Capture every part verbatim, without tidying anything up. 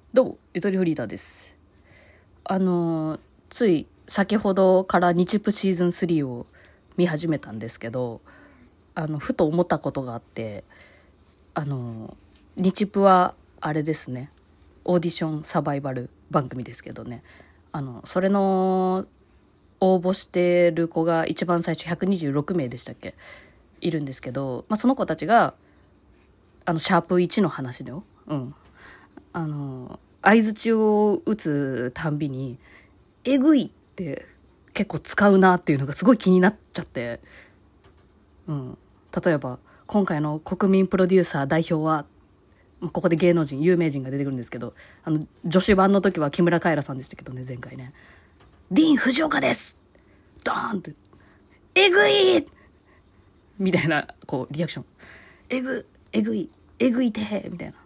どうもゆとりフリーダーです。あのー、つい先ほどから日プシーズンスリーを見始めたんですけど、あのふと思ったことがあって、あのー、日プはあれですね、オーディションサバイバル番組ですけどね、あのそれの応募してる子が一番最初ひゃくにじゅうろくめいでしたっけ、いるんですけど、まあ、その子たちがあのシャープいちの話だよ、うんあの相槌を打つたんびにえぐいって結構使うなっていうのがすごい気になっちゃって、うん、例えば今回の国民プロデューサー代表は、ここで芸能人有名人が出てくるんですけど、あの女子版の時は木村カエラさんでしたけどね、前回ね、ディーン・フジオカですドーンってえぐいみたいなこうリアクション、えぐえぐいえぐいてみたいな。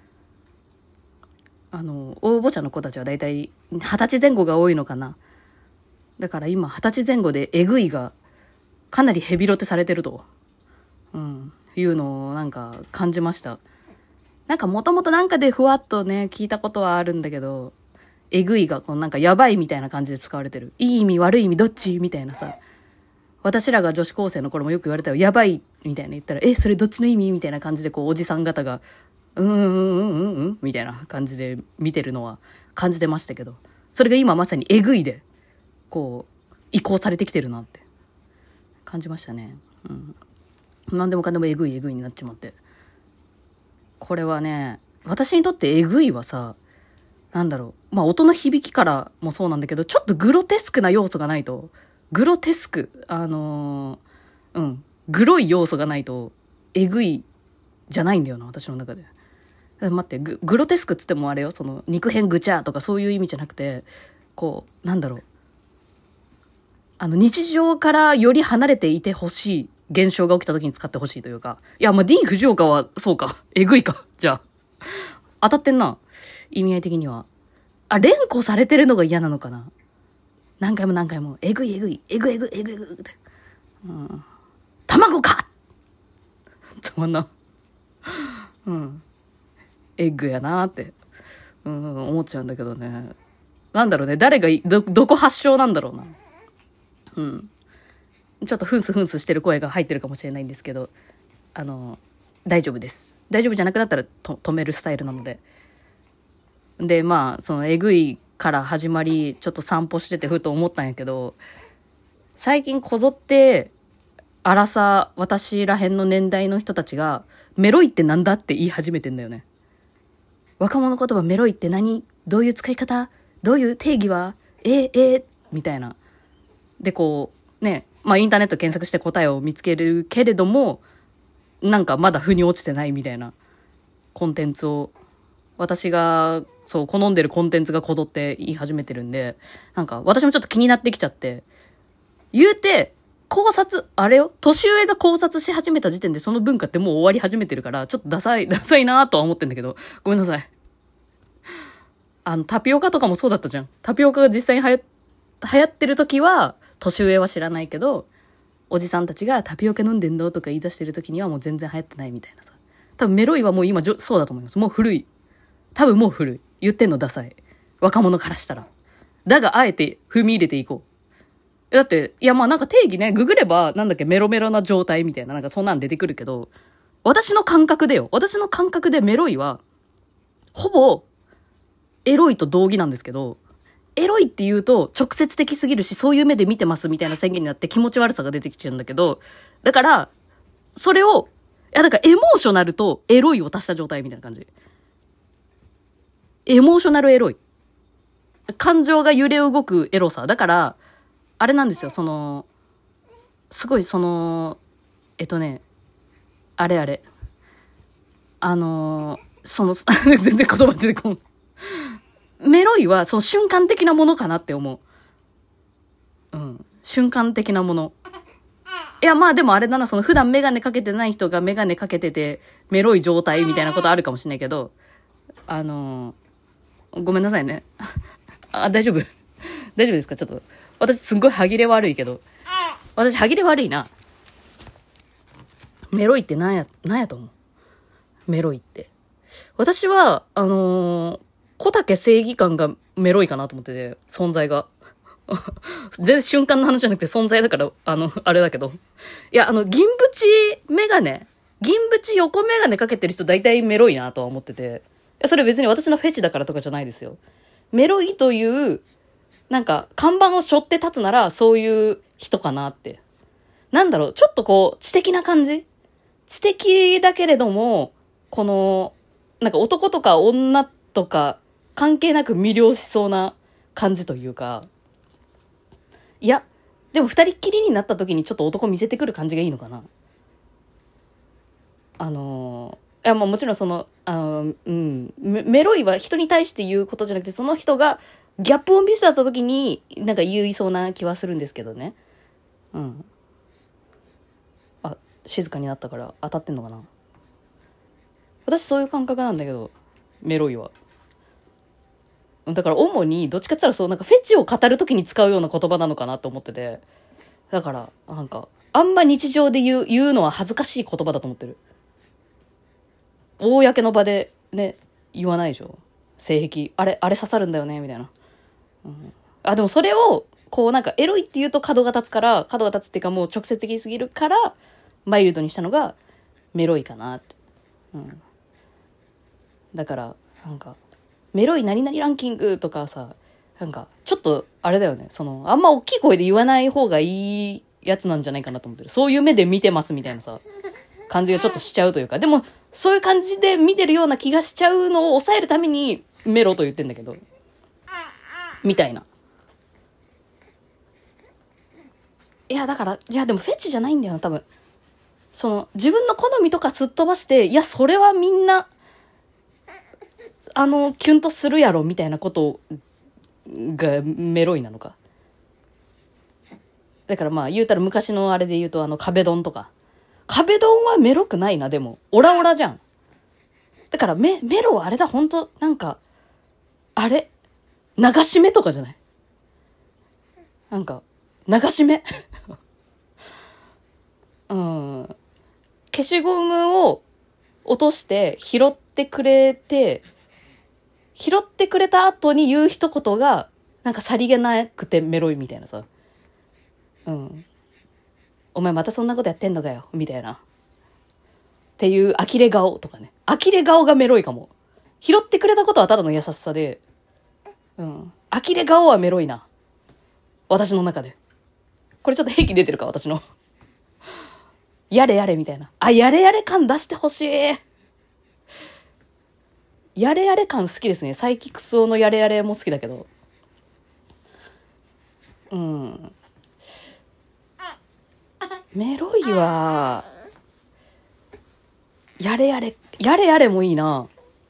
あの応募者の子たちはだいたい二十歳前後が多いのかな。だから今二十歳前後でえぐいがかなりヘビロテされてると、うん、いうのをなんか感じました。なんかもともとなんかでふわっとね聞いたことはあるんだけど、えぐいがこのなんかやばいみたいな感じで使われてる。いい意味悪い意味どっちみたいなさ、私らが女子高生の頃もよく言われたよ、やばいみたいな言ったら、えそれどっちの意味みたいな感じでこうおじさん方がうんうんうんうんうんみたいな感じで見てるのは感じてましたけど、それが今まさにえぐいでこう移行されてきてるなって感じましたね。うん、何でもかんでもえぐいえぐいになっちまって、これはね私にとってえぐいはさ、なんだろう、まあ音の響きからもそうなんだけど、ちょっとグロテスクな要素がないと、グロテスクあのー、うんグロい要素がないとえぐいじゃないんだよな、私の中で。待って、ググロテスクっつってもあれよ、その肉片ぐちゃとかそういう意味じゃなくて、こうなんだろう、あの日常からより離れていてほしい現象が起きた時に使ってほしいというか、いやまあディーン・フジオカはそうかえぐいか、じゃあ当たってんな、意味合い的には。あ、連呼されてるのが嫌なのかな、何回も何回もえぐいえぐいえぐいえぐいえぐいえぐいって、うん、卵かつまんな、うんエッグやなーって、うん、思っちゃうんだけどね。なんだろうね、誰がどどこ発祥なんだろうな。うん。ちょっとフンスフンスしてる声が入ってるかもしれないんですけど、あの大丈夫です。大丈夫じゃなくなったらと止めるスタイルなので。でまあそのえぐいから始まり、ちょっと散歩しててふと思ったんやけど、最近こぞってアラサー私らへんの年代の人たちがメロいってなんだって言い始めてんだよね。若者言葉メロいって何、どういう使い方、どういう定義は、えー、えー、みたいな。でこうね、まあインターネット検索して答えを見つけるけれども、なんかまだ腑に落ちてないみたいなコンテンツを、私がそう好んでるコンテンツがこぞって言い始めてるんで、なんか私もちょっと気になってきちゃって、言うて考察あれよ、年上が考察し始めた時点でその文化ってもう終わり始めてるから、ちょっとダサいダサいなとは思ってんだけど、ごめんなさい。あのタピオカとかもそうだったじゃん。タピオカが実際に流行、流行ってる時は年上は知らないけど、おじさんたちがタピオカ飲んでんのとか言い出してる時にはもう全然流行ってないみたいなさ。多分メロイはもう今じょそうだと思います。もう古い。多分もう古い。言ってんのダサい。若者からしたら。だがあえて踏み入れていこう。だって、いやまあなんか定義ね、ググればなんだっけメロメロな状態みたいな、なんかそんなん出てくるけど、私の感覚でよ。私の感覚でメロイは、ほぼ、エロいと同義なんですけど、エロいって言うと直接的すぎるし、そういう目で見てますみたいな宣言になって気持ち悪さが出てきちゃうんだけど、だから、それを、いやだからエモーショナルとエロいを足した状態みたいな感じ。エモーショナルエロい。感情が揺れ動くエロさ。だから、あれなんですよ、その、すごいその、えっとね、あれあれ。あの、その、全然言葉出てこん。メロいはその瞬間的なものかなって思う。うん。瞬間的なもの。いや、まあでもあれだな、その普段メガネかけてない人がメガネかけてて、メロい状態みたいなことあるかもしれないけど、あのー、ごめんなさいね。あ、大丈夫大丈夫ですか、ちょっと。私すんごい歯切れ悪いけど。私歯切れ悪いな。メロいってなんや、なんやと思うメロいって。私は、あのー、子たけ正義感がメロいかなと思ってて、存在が。全然瞬間の話じゃなくて存在だから、あの、あれだけど。いや、あの、銀縁メガネ、銀縁横メガネかけてる人大体メロいなとは思ってて。それ別に私のフェチだからとかじゃないですよ。メロいという、なんか、看板を背負って立つなら、そういう人かなって。なんだろう、ちょっとこう、知的な感じ？知的だけれども、この、なんか男とか女とか関係なく魅了しそうな感じというか、いや、でも二人っきりになった時にちょっと男見せてくる感じがいいのかな。あのー、いや、まあもちろんその、あの、うん、メ、メロいは人に対して言うことじゃなくて、その人がギャップを見せた時になんか言いそうな気はするんですけどね。うん。あ、静かになったから当たってんのかな。私そういう感覚なんだけど、メロいは。だから主にどっちかって言ったらそうなんかフェチを語るときに使うような言葉なのかなと思ってて、だからなんかあんま日常で言う言うのは恥ずかしい言葉だと思ってる。公の場でね言わないでしょ。性癖あれあれ刺さるんだよねみたいな、うん、あでもそれをこうなんかエロいって言うと角が立つから角が立つっていうかもう直接的すぎるからマイルドにしたのがメロいかなって、うん、だからなんかメロい何々ランキングとかさ、なんかちょっとあれだよね、そのあんま大きい声で言わない方がいいやつなんじゃないかなと思ってる。そういう目で見てますみたいなさ感じがちょっとしちゃうというか、でもそういう感じで見てるような気がしちゃうのを抑えるためにメロと言ってんだけどみたいな。いやだからいやでもフェチじゃないんだよな多分。その自分の好みとかすっ飛ばして、いやそれはみんなあのキュンとするやろみたいなことがメロいなのか。だからまあ言うたら昔のあれで言うとあの壁ドンとか、壁ドンはメロくないな。でもオラオラじゃん。だからメメロはあれだ、本当なんかあれ流し目とかじゃない？なんか流し目うん消しゴムを落として拾ってくれて、拾ってくれた後に言う一言がなんかさりげなくてメロいみたいなさ、うんお前またそんなことやってんのかよみたいなっていう呆れ顔とかね。呆れ顔がメロいかも。拾ってくれたことはただの優しさで、うん呆れ顔はメロいな私の中で。これちょっと兵器出てるか私のやれやれみたいな、あやれやれ感出してほしい。やれやれ感好きですね。サイキクスオのやれやれも好きだけど、うんメロいはやれやれやれやれもいいな。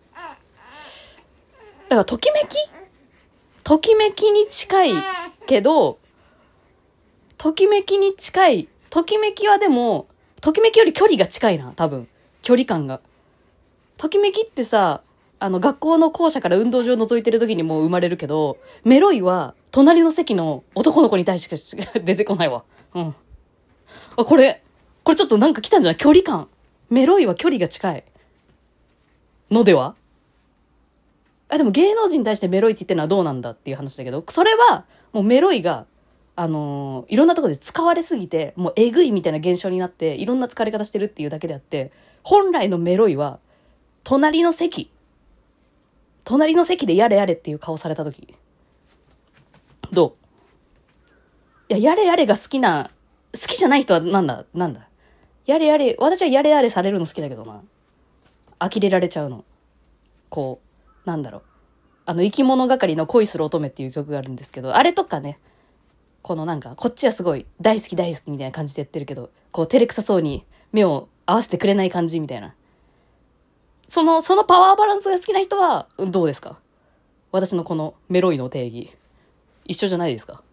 だからときめきときめきに近いけど、ときめきに近いときめきはでもときめきより距離が近いな多分。距離感がときめきってさ、あの学校の校舎から運動場覗いてる時にもう生まれるけど、メロいは隣の席の男の子に対してしか出てこないわ。うんあこれこれちょっとなんか来たんじゃない？距離感。メロいは距離が近いのでは。あでも芸能人に対してメロいって言ってるのはどうなんだっていう話だけど、それはもうメロいがあのー、いろんなところで使われすぎてもうえぐいみたいな現象になっていろんな使われ方してるっていうだけであって、本来のメロいは隣の席隣の席でやれやれっていう顔された時どう？いややれやれが好きな好きじゃない人はなんだなんだやれやれ、私はやれやれされるの好きだけどな。呆れられちゃうの。こうなんだろう、あの生き物係の恋する乙女っていう曲があるんですけど、あれとかね、このなんかこっちはすごい大好き大好きみたいな感じでやってるけど、こう照れくさそうに目を合わせてくれない感じみたいな、そのそのパワーバランスが好きな人はどうですか？私のこのメロいの定義一緒じゃないですか？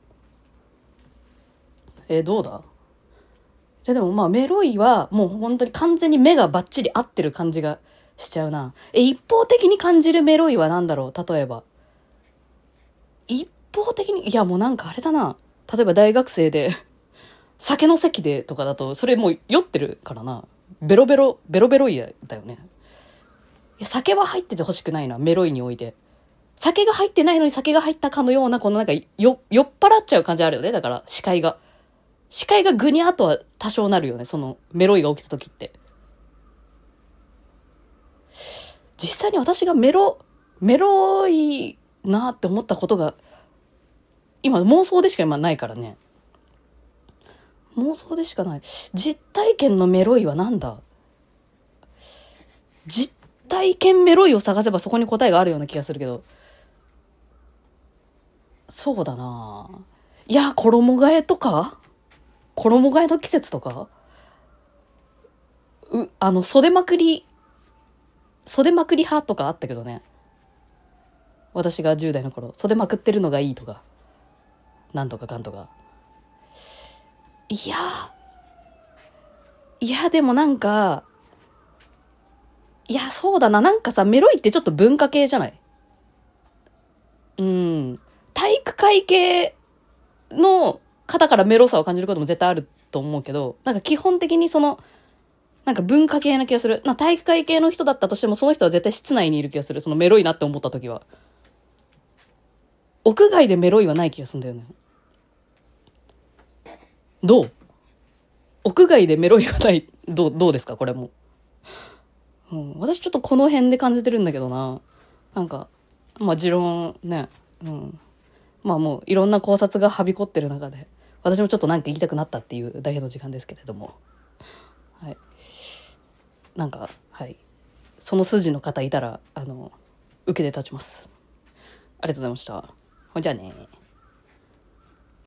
えー、どうだ？じゃでもまあメロいはもう本当に完全に目がバッチリ合ってる感じがしちゃうな。え一方的に感じるメロいは何だろう？例えば一方的に、いやもうなんかあれだな、例えば大学生で酒の席でとかだとそれもう酔ってるからな、ベロベロベロベロいだよね。いや酒は入っててほしくないなメロいにおいて。 酒が入ってないのに酒が入ったかのような、このなんかよ、酔っ払っちゃう感じあるよね。だから視界が。視界がぐにゃっとは多少なるよね。そのメロイが起きた時って。実際に私がメロ、メロいなって思ったことが、今妄想でしか今ないからね。妄想でしかない。実体験のメロイはなんだ？実体験メロイを探せばそこに答えがあるような気がするけど。そうだな。いや、衣替えとか衣替えの季節とかう、あの、袖まくり、袖まくり派とかあったけどね。私がじゅう代の頃、袖まくってるのがいいとか。なんとかかんとか。いや、いやでもなんか、いやそうだな、なんかさ、メロイってちょっと文化系じゃない？うん。体育会系の方からメロさを感じることも絶対あると思うけど、なんか基本的にその、なんか文化系な気がする。な体育会系の人だったとしても、その人は絶対室内にいる気がする。そのメロいなって思った時は。屋外でメロいはない気がするんだよね。どう？屋外でメロいはない、どう、どうですかこれも。うん、私ちょっとこの辺で感じてるんだけどな。なんか、まあ持論ね、うん。まあもういろんな考察がはびこってる中で、私もちょっとなんか言いたくなったっていうだけの時間ですけれども。はい。なんか、はい。その筋の方いたら、あの、受けて立ちます。ありがとうございました。ほんじゃあね。